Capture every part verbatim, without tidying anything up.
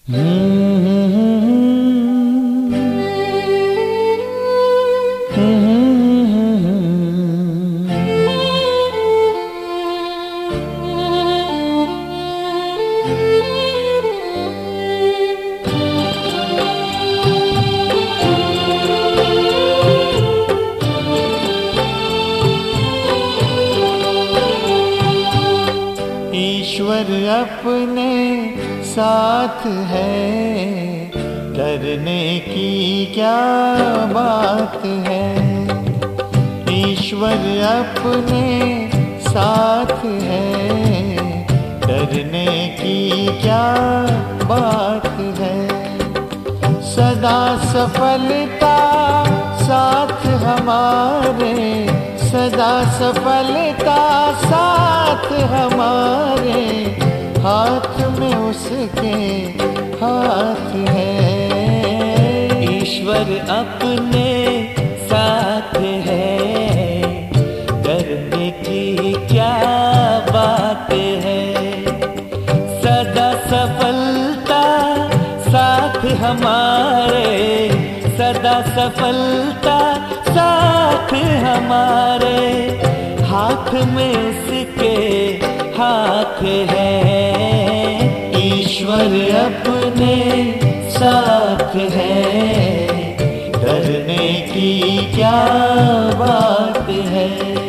ईश्वर अपने साथ है, डरने की क्या बात है। ईश्वर अपने साथ है, डरने की क्या बात है। सदा सफलता साथ हमारे, सदा सफलता साथ हमारे, हाथ में उसके हाथ है। ईश्वर अपने साथ है, डरने की क्या बात है। सदा सफलता साथ हमारे, सदा सफलता साथ हमारे, हाथ में उसके हाथ है। ईश्वर अपने साथ है, डरने की क्या बात है।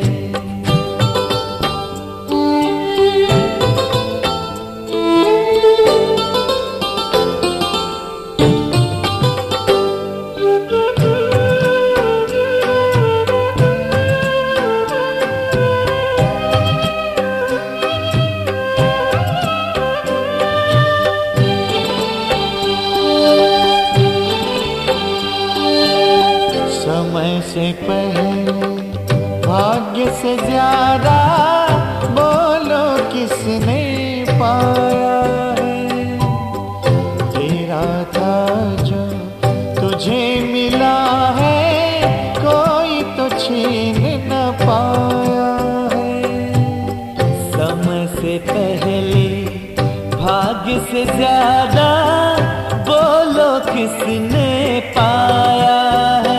समय से पहले भाग्य से ज्यादा बोलो किसने पाया है। तेरा था जो तुझे मिला है, कोई तो छीन न पाया है। समय से पहले भाग्य से ज्यादा बोलो किसने पाया है।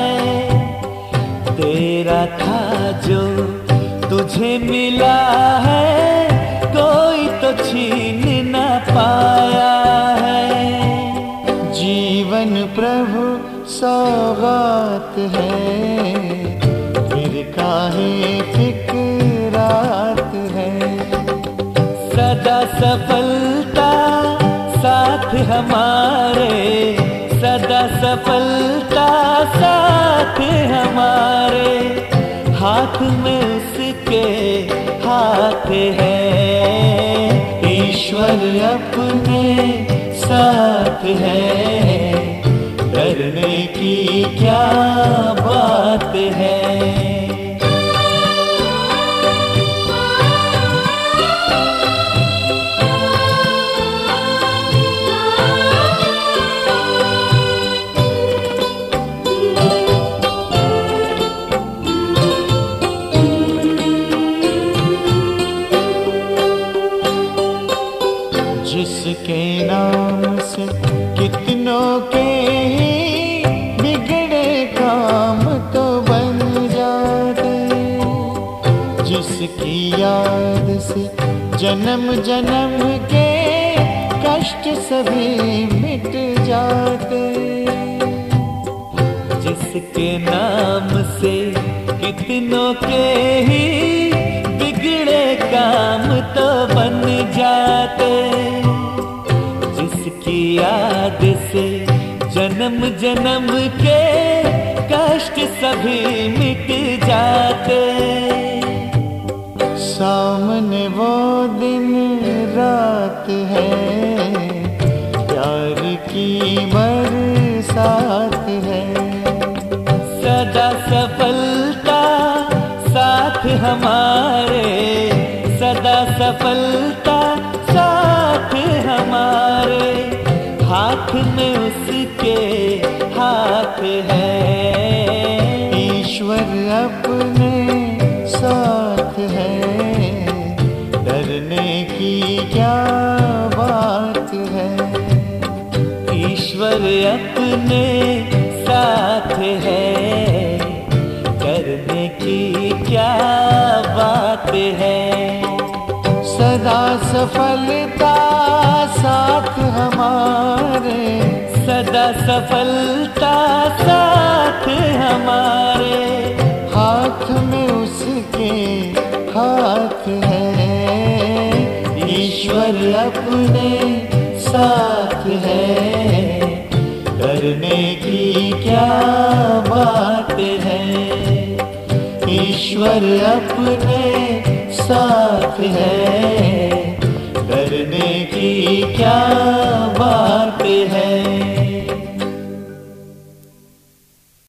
तेरा था जो तुझे मिला है, कोई तो छीन न पाया है। जीवन प्रभु सौगात है, फिर काहे फिक्रात है। सदा सफलता साथ हमारे, सदा सफलता साथ हमारे, हाथ में उसके हाथ है। ईश्वर अपने साथ है, डरने की क्या बात है। जिसके नाम से कितनों के ही बिगड़े काम तो बन जाते, जिसकी याद से जन्म जन्म के कष्ट सभी मिट जाते। जिसके नाम से कितनों के ही बिगड़े काम तो बन जाते, जिसकी याद से जन्म जन्म के कष्ट सभी मिट जाते। सामने वो दिन रात है, प्यार की बरसात है। सदा सफलता साथ हमारे, सदा सफलता साथ हमारे, हाथ में उसके हाथ है। ईश्वर अपने साथ है, डरने की क्या बात है। अपने साथ है, करने की क्या बात है। सदा सफलता साथ हमारे, सदा सफलता साथ हमारे, हाथ में उसके हाथ है, ईश्वर अपने साथ है, करने की क्या बात है। ईश्वर अपने साथ है, करने की क्या बात है।